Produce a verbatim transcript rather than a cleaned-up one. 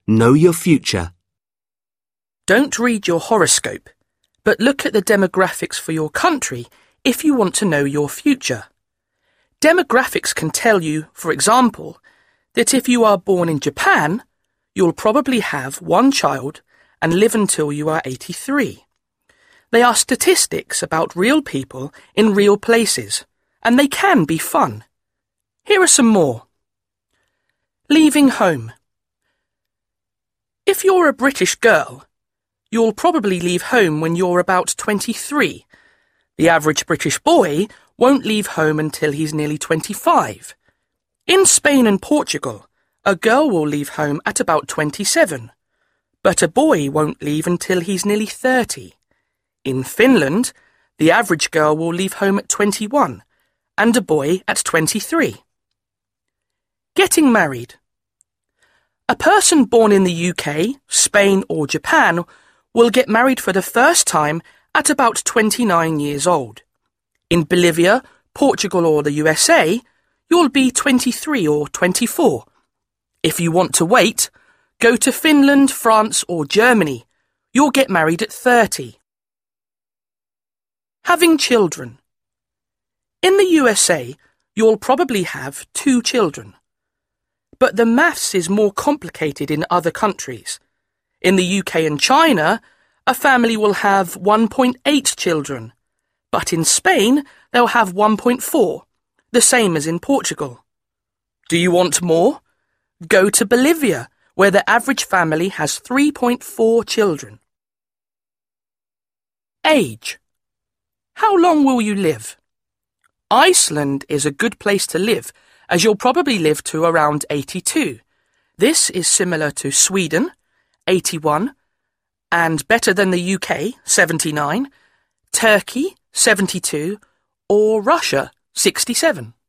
Know your future. Don't read your horoscope, but look at the demographics for your country if you want to know your future. Demographics can tell you, for example, that if you are born in Japan, you'll probably have one child and live until you are eighty-three. They are statistics about real people in real places, and they can be fun. Here are some more. Leaving home. If you're a British girl, you'll probably leave home when you're about twenty-three. The average British boy won't leave home until he's nearly twenty-five. In Spain and Portugal, a girl will leave home at about twenty-seven, but a boy won't leave until he's nearly thirty. In Finland, the average girl will leave home at twenty-one, and a boy at twenty-three. Getting married. A person born in the U K, Spain or Japan will get married for the first time at about twenty-nine years old. In Bolivia, Portugal or the U S A, you'll be twenty-three or twenty-four. If you want to wait, go to Finland, France or Germany. You'll get married at thirty. Having children. In the U S A, you'll probably have two children. But the maths is more complicated in other countries. In the U K and China, a family will have one point eight children. But in Spain, they'll have one point four, the same as in Portugal. Do you want more? Go to Bolivia, where the average family has three point four children. Age. How long will you live? Iceland is a good place to live, as you'll probably live to around eighty-two. This is similar to Sweden, eighty-one, and better than the U K, seventy-nine, Turkey, seventy-two, or Russia, sixty-seven.